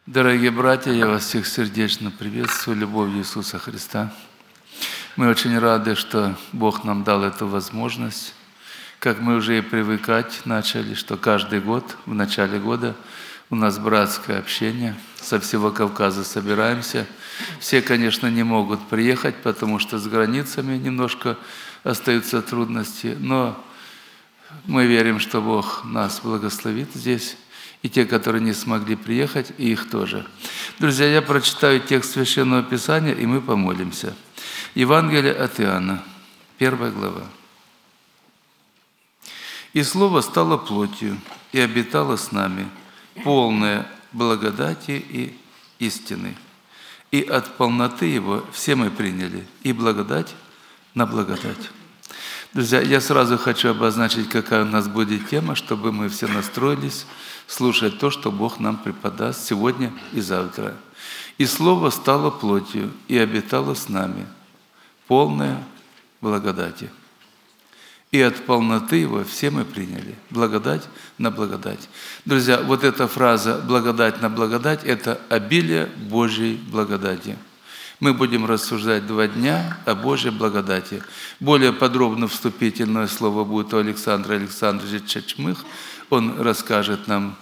Дорогие братья, я вас всех сердечно приветствую любовью Иисуса Христа. Мы очень рады, что Бог нам дал эту возможность. Как мы уже и привыкать начали, что каждый год, в начале года, у нас братское общение. Со всего Кавказа собираемся. Все, конечно, не могут приехать, потому что с границами немножко остаются трудности. Но мы верим, что Бог нас благословит здесь. И те, которые не смогли приехать, и их тоже. Друзья, я прочитаю текст Священного Писания, и мы помолимся. Евангелие от Иоанна, 1 глава. «И Слово стало плотью, и обитало с нами, полное благодати и истины. И от полноты Его все мы приняли, и благодать на благодать». Друзья, я сразу хочу обозначить, какая у нас будет тема, чтобы мы все настроились слушать то, что Бог нам преподаст сегодня и завтра. «И Слово стало плотью, и обитало с нами, полное благодати. И от полноты Его все мы приняли, благодать на благодать». Друзья, вот эта фраза «благодать на благодать» – это обилие Божьей благодати. Мы будем рассуждать 2 дня о Божьей благодати. Более подробно вступительное слово будет у Александра Александровича Чачмых. Он расскажет нам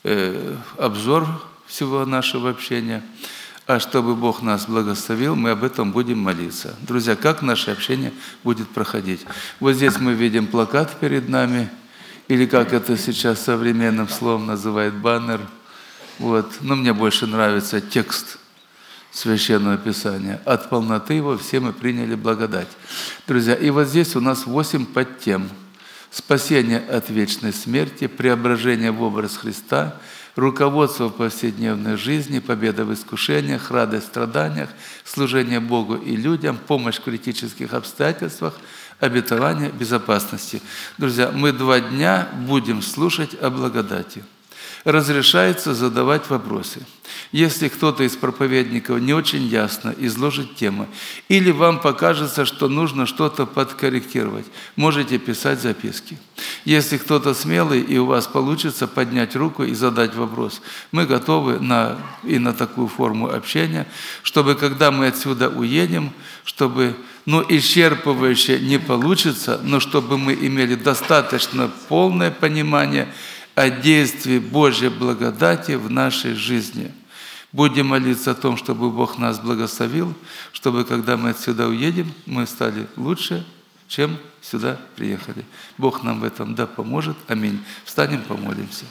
обзор всего нашего общения. А чтобы Бог нас благословил, мы об этом будем молиться. Друзья, как наше общение будет проходить? Вот здесь мы видим плакат перед нами, или как это сейчас современным словом называют, баннер. Вот. Но мне больше нравится текст Священного Писания. От полноты Его все мы приняли благодать. Друзья, и вот здесь у нас 8 подтем. Спасение от вечной смерти, преображение в образ Христа, руководство в повседневной жизни, победа в искушениях, радость в страданиях, служение Богу и людям, помощь в критических обстоятельствах, обетование безопасности. Друзья, мы 2 дня будем слушать о благодати. Разрешается задавать вопросы. Если кто-то из проповедников не очень ясно изложит тему, или вам покажется, что нужно что-то подкорректировать, можете писать записки. Если кто-то смелый, и у вас получится поднять руку и задать вопрос, мы готовы на такую форму общения, чтобы, когда мы отсюда уедем, чтобы, исчерпывающе не получится, но чтобы мы имели достаточно полное понимание о действии Божьей благодати в нашей жизни. Будем молиться о том, чтобы Бог нас благословил, чтобы, когда мы отсюда уедем, мы стали лучше, чем сюда приехали. Бог нам в этом да поможет. Аминь. Встанем, помолимся.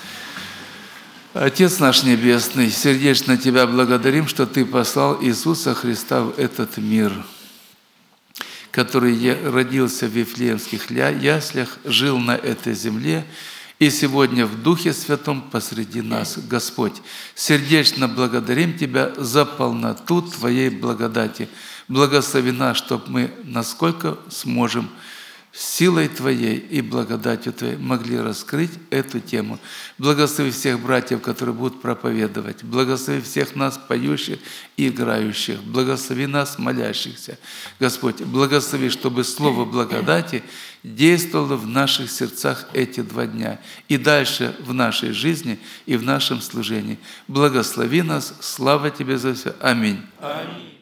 Отец наш Небесный, сердечно Тебя благодарим, что Ты послал Иисуса Христа в этот мир, который родился в Вифлеемских яслях, жил на этой земле, и сегодня в Духе Святом посреди нас. Господь, сердечно благодарим Тебя за полноту Твоей благодати. Благослови нас, чтобы мы, насколько сможем, силой Твоей и благодатью Твоей могли раскрыть эту тему. Благослови всех братьев, которые будут проповедовать. Благослови всех нас, поющих и играющих. Благослови нас, молящихся. Господь, благослови, чтобы слово благодати действовало в наших сердцах эти 2 дня и дальше в нашей жизни и в нашем служении. Благослови нас. Слава Тебе за все. Аминь. Аминь.